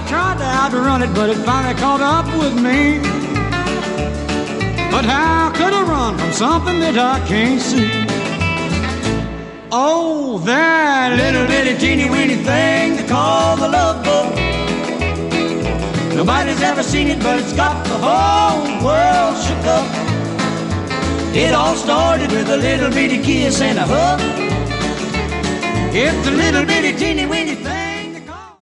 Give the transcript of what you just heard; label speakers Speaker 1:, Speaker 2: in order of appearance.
Speaker 1: tried to outrun it, but it finally caught up with me. But how could I run from something that I can't see? Oh, that little bitty teeny weeny thing they call the love boat. Nobody's ever seen it, but it's got the whole world shook up. It all started with a little bitty kiss and a hug. It's a little bitty teeny weeny thing.